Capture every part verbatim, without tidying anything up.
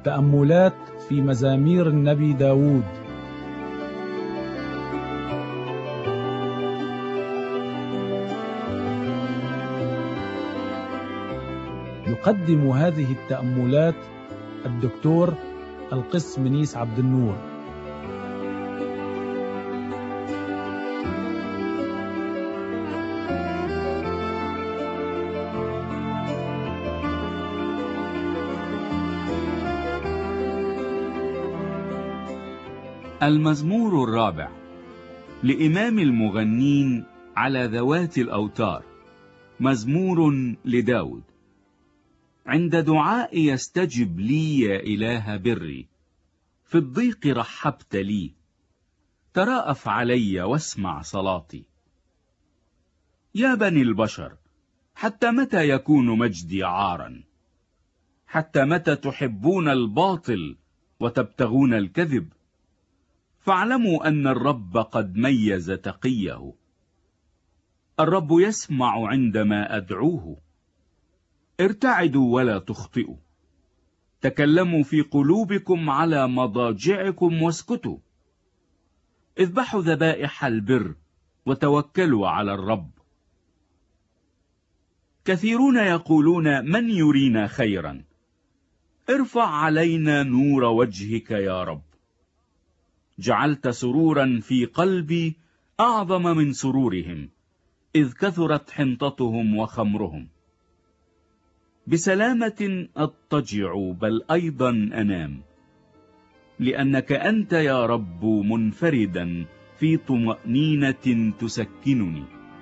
تأملات في مزامير النبي داود. يقدم هذه التأملات الدكتور القس منيس عبد النور. المزمور الرابع لإمام المغنين على ذوات الأوتار، مزمور لداود. عند دعائي يستجب لي يا إله بري، في الضيق رحبت لي، تراءف علي واسمع صلاتي. يا بني البشر، حتى متى يكون مجدي عارا؟ حتى متى تحبون الباطل وتبتغون الكذب؟ فاعلموا أن الرب قد ميز تقيه، الرب يسمع عندما أدعوه. ارتعدوا ولا تخطئوا، تكلموا في قلوبكم على مضاجعكم واسكتوا. اذبحوا ذبائح البر وتوكلوا على الرب. كثيرون يقولون من يرينا خيرا؟ ارفع علينا نور وجهك يا رب. جعلت سرورا في قلبي أعظم من سرورهم، إذ كثرت حنطتهم وخمرهم. بسلامة أضطجع بل أيضا أنام، لأنك أنت يا رب منفردا في طمأنينة تسكنني.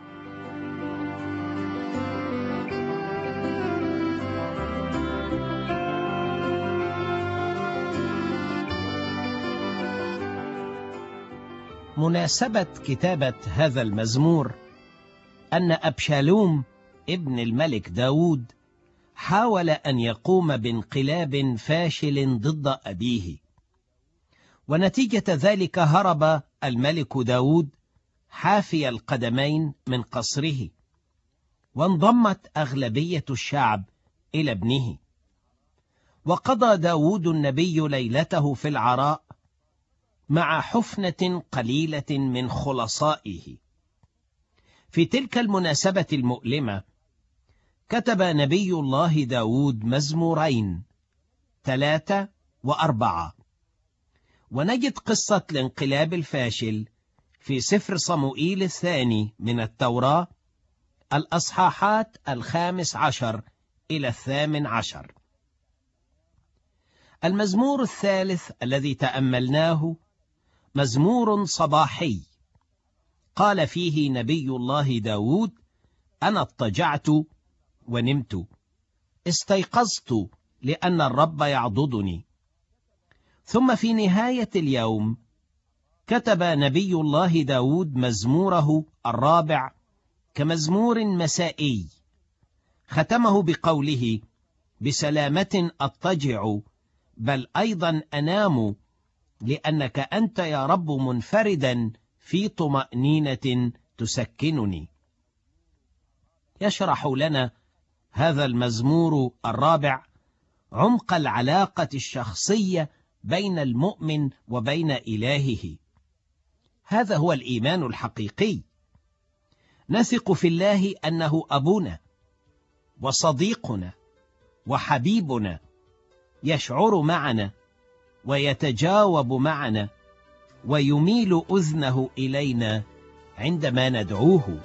مناسبة كتابة هذا المزمور أن أبشالوم ابن الملك داود حاول أن يقوم بانقلاب فاشل ضد أبيه، ونتيجة ذلك هرب الملك داود حافي القدمين من قصره، وانضمت أغلبية الشعب إلى ابنه. وقضى داود النبي ليلته في العراء مع حفنة قليلة من خلصائه. في تلك المناسبة المؤلمة كتب نبي الله داود مزمورين، ثلاثة وأربعة، ونجد قصة الانقلاب الفاشل في سفر صموئيل الثاني من التوراة، الأصحاحات الخامس عشر إلى الثامن عشر. المزمور الثالث الذي تأملناه مزمور صباحي، قال فيه نبي الله داود: أنا اضطجعت ونمت، استيقظت لأن الرب يعضدني. ثم في نهاية اليوم كتب نبي الله داود مزموره الرابع كمزمور مسائي، ختمه بقوله: بسلامة أضطجع بل أيضا أنام، لأنك أنت يا رب منفردا في طمأنينة تسكنني. يشرح لنا هذا المزمور الرابع عمق العلاقة الشخصية بين المؤمن وبين إلهه. هذا هو الإيمان الحقيقي. نثق في الله أنه أبونا وصديقنا وحبيبنا، يشعر معنا ويتجاوب معنا ويميل أذنه إلينا عندما ندعوه.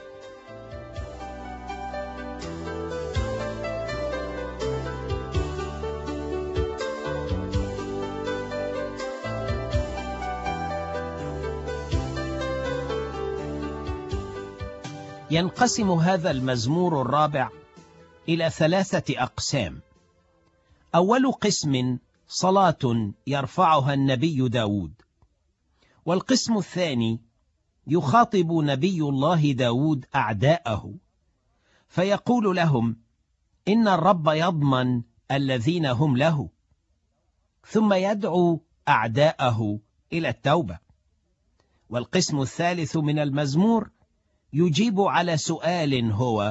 ينقسم هذا المزمور الرابع إلى ثلاثة أقسام. أول قسم صلاة يرفعها النبي داود، والقسم الثاني يخاطب نبي الله داود أعداءه فيقول لهم: إن الرب يضمن الذين هم له، ثم يدعو أعداءه إلى التوبة. والقسم الثالث من المزمور يجيب على سؤال هو: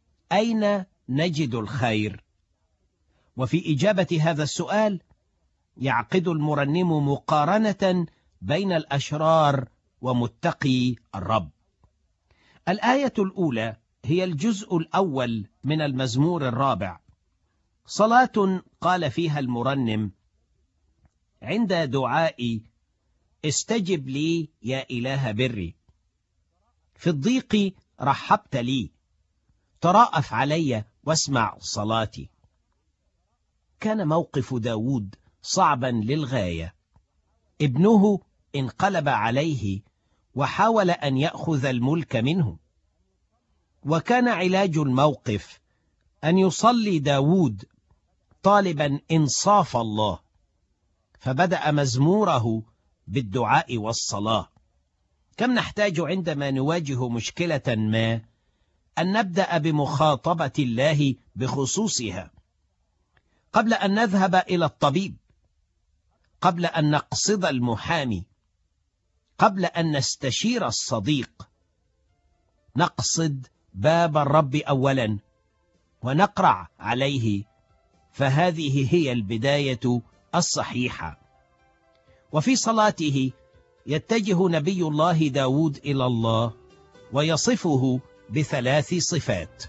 أين نجد الخير؟ وفي إجابة هذا السؤال يعقد المرنم مقارنة بين الأشرار ومتقي الرب. الآية الأولى هي الجزء الأول من المزمور الرابع، صلاة قال فيها المرنم: عند دعائي استجب لي يا إله بري، في الضيق رحبت لي، تراءف علي واسمع صلاتي. كان موقف داود صعبا للغاية، ابنه انقلب عليه وحاول أن يأخذ الملك منه، وكان علاج الموقف أن يصلي داود طالبا إنصاف الله، فبدأ مزموره بالدعاء والصلاة. كم نحتاج عندما نواجه مشكلة ما أن نبدأ بمخاطبة الله بخصوصها، قبل أن نذهب إلى الطبيب، قبل أن نقصد المحامي، قبل أن نستشير الصديق. نقصد باب الرب أولا ونقرع عليه، فهذه هي البداية الصحيحة. وفي صلاته يتجه نبي الله داود إلى الله ويصفه بثلاث صفات.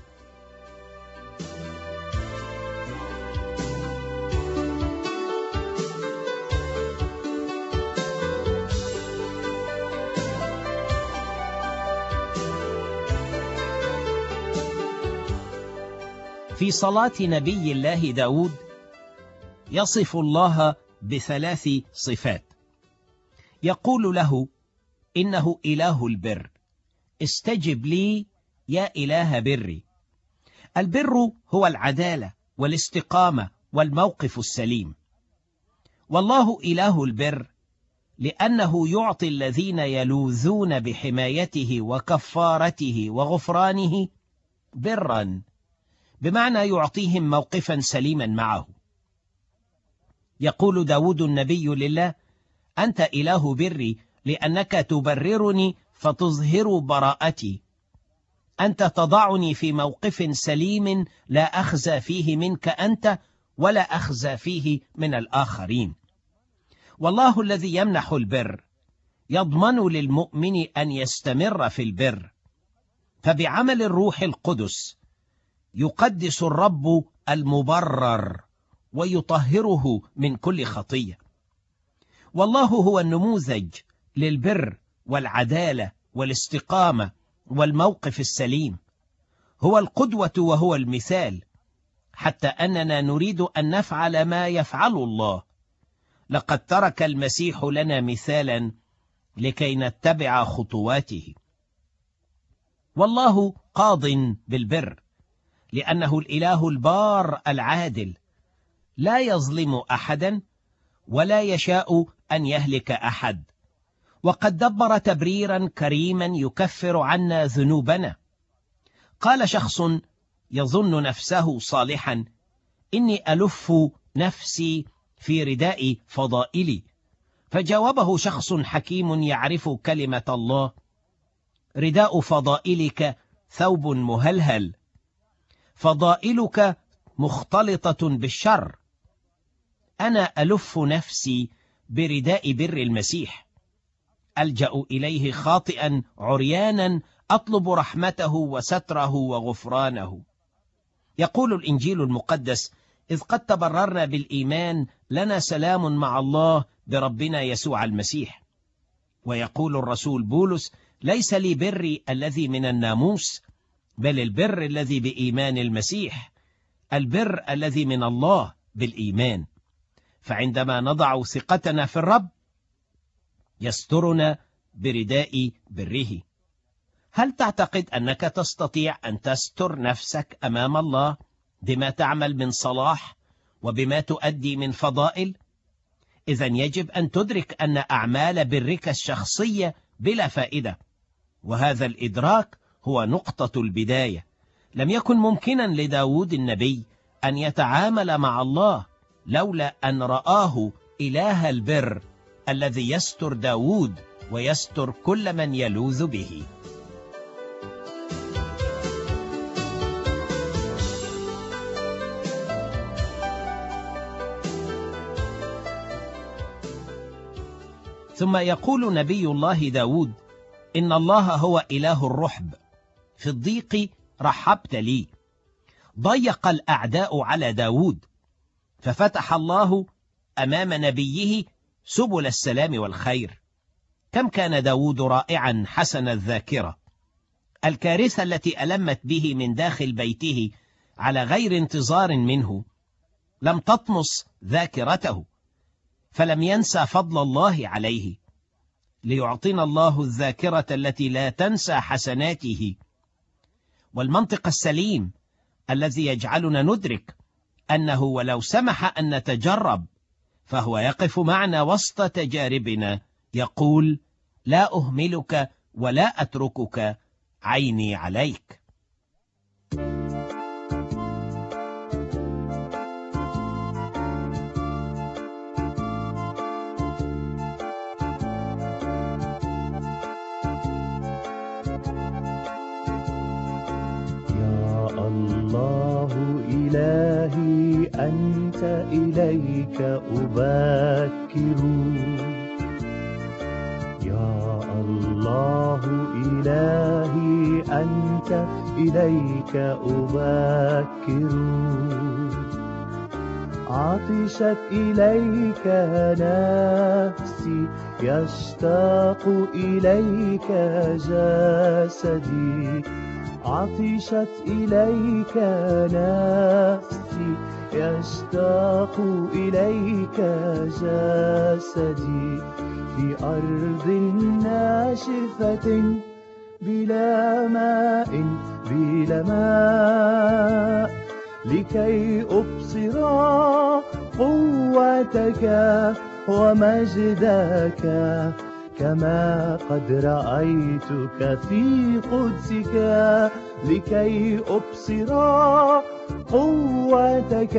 في صلاة نبي الله داود يصف الله بثلاث صفات. يقول له: إنه إله البر، استجب لي يا إله بري. البر هو العدالة والاستقامة والموقف السليم، والله إله البر لأنه يعطي الذين يلوذون بحمايته وكفارته وغفرانه برا، بمعنى يعطيهم موقفا سليما معه. يقول داود النبي لله: أنت إله بري لأنك تبررني فتظهر براءتي، أنت تضعني في موقف سليم لا أخزى فيه منك أنت ولا أخزى فيه من الآخرين. والله الذي يمنح البر يضمن للمؤمن أن يستمر في البر، فبعمل الروح القدس يقدس الرب المبرر ويطهره من كل خطية. والله هو النموذج للبر والعدالة والاستقامة والموقف السليم، هو القدوة وهو المثال، حتى أننا نريد أن نفعل ما يفعل الله. لقد ترك المسيح لنا مثالا لكي نتبع خطواته. والله قاض بالبر لأنه الإله البار العادل، لا يظلم أحدا ولا يشاء أن يهلك أحد، وقد دبر تبريرا كريما يكفر عنا ذنوبنا. قال شخص يظن نفسه صالحا: إني ألف نفسي في رداء فضائلي. فجاوبه شخص حكيم يعرف كلمة الله: رداء فضائلك ثوب مهلهل، فضائلك مختلطة بالشر. أنا ألف نفسي برداء بر المسيح، ألجأ إليه خاطئا عريانا، أطلب رحمته وستره وغفرانه. يقول الإنجيل المقدس: إذ قد تبررنا بالإيمان لنا سلام مع الله بربنا يسوع المسيح. ويقول الرسول بولس: ليس لي بري الذي من الناموس، بل البر الذي بإيمان المسيح، البر الذي من الله بالإيمان. فعندما نضع ثقتنا في الرب يسترنا برداء بره. هل تعتقد أنك تستطيع أن تستر نفسك أمام الله بما تعمل من صلاح وبما تؤدي من فضائل؟ إذن يجب أن تدرك أن أعمال برك الشخصية بلا فائدة، وهذا الإدراك هو نقطة البداية. لم يكن ممكنا لداود النبي أن يتعامل مع الله لولا أن رآه إله البر الذي يستر داود ويستر كل من يلوذ به. ثم يقول نبي الله داود: إن الله هو إله الرحب، في الضيق رحبت لي. ضيق الأعداء على داود، ففتح الله أمام نبيه سبل السلام والخير. كم كان داود رائعا حسن الذاكرة! الكارثة التي ألمت به من داخل بيته على غير انتظار منه لم تطمس ذاكرته، فلم ينسى فضل الله عليه. ليعطينا الله الذاكرة التي لا تنسى حسناته، والمنطق السليم الذي يجعلنا ندرك أنه ولو سمح أن نتجرب فهو يقف معنا وسط تجاربنا، يقول: لا أهملك ولا أتركك، عيني عليك. الله إلهي أنت إليك أبكر، يا الله إلهي أنت إليك أبكر. عطشت إليك نفسي، يشتاق إليك جسدي. عطشت إليك نفسي، يشتاق إليك جسدي. في أرض ناشفة بلا ماء بلا ماء، لكي أبصر قوتك ومجدك، كما قد رأيتك في قدسك. لكي أبصر قوتك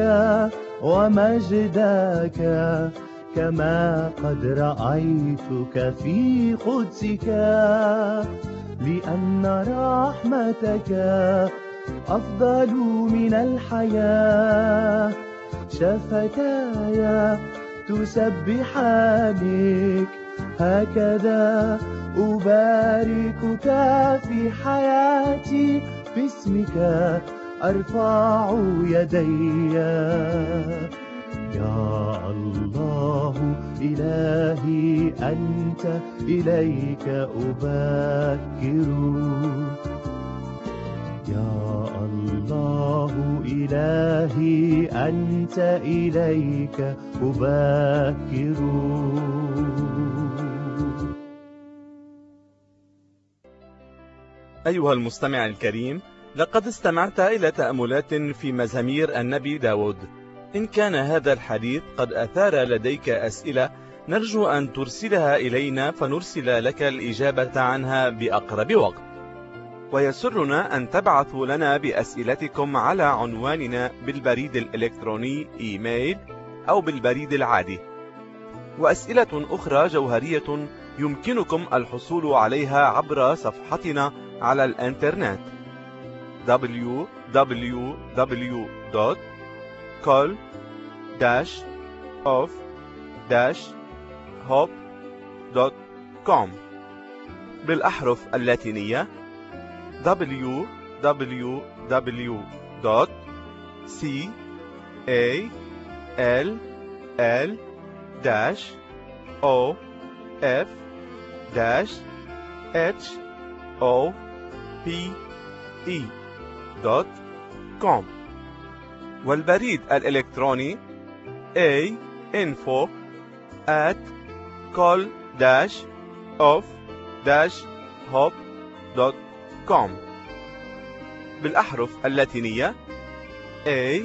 ومجدك، كما قد رأيتك في قدسك. لأن رحمتك أفضل من الحياة، شفتاي تسبحانك، هكذا أباركك في حياتي. باسمك أرفع يدي، يا الله إلهي أنت إليك أبكر. يا الله إلهي أنت إليك أبكر. أيها المستمع الكريم، لقد استمعت إلى تأملات في مزامير النبي داود. إن كان هذا الحديث قد أثار لديك أسئلة، نرجو أن ترسلها إلينا فنرسل لك الإجابة عنها بأقرب وقت. ويسرنا أن تبعثوا لنا بأسئلتكم على عنواننا بالبريد الإلكتروني إيميل أو بالبريد العادي. وأسئلة أخرى جوهرية يمكنكم الحصول عليها عبر صفحتنا على الإنترنت دبليو دبليو دبليو دوت كول داش أوف داش هوب دوت كوم بالأحرف اللاتينية دبليو دبليو دبليو دوت سي إيه إل إل داش أو إف داش إتش أو بي إي دوت كوم، والبريد الإلكتروني A info at call dash of dash hop دوت كوم بالأحرف اللاتينية A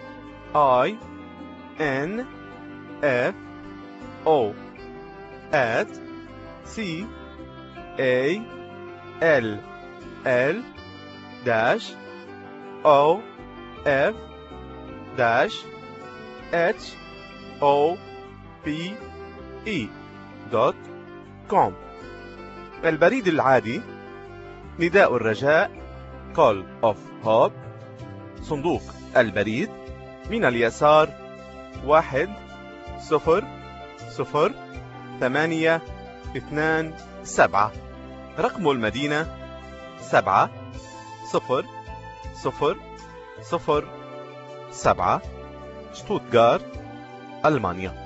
I N F O at C A L L dash O F dash H O P E دوت كوم. البريد العادي نداء الرجاء Call of Hope، صندوق البريد من اليسار واحد صفر صفر ثمانية اثنان سبعة. رقم المدينة سبعة صفر صفر صفر سبعة، شتوتغارت، ألمانيا.